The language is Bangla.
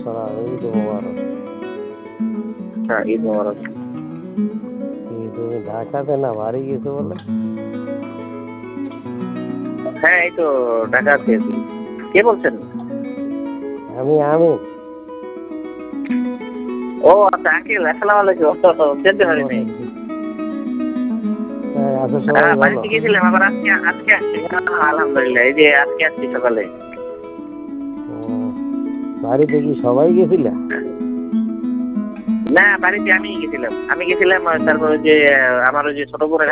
আসসালাম, ঈদ মোবারক। হ্যাঁ, ঈদ মোবারক। তুমি ঢাকাতে না বাড়ি গেছো বলে? হ্যাঁ, এই তো ঢাকা আছি। কে বলছেন? আমি আমিন। ও আচ্ছা, আঙ্কেল আসসালামু আলাইকুম। চিনতে পারিনি। আচ্ছা, সবাই ভালো? বাড়িতে গিয়েছিলাম, আবার আজকে আজকে আসছি। আলহামদুলিল্লাহ, এই যে আজকে আসছি সকালে। বাড়িতে কি সবাই গেছিলা? না, বাড়িতে আমি গেছিলাম। তারপরে যে আমার ওই যে ছোট বোনের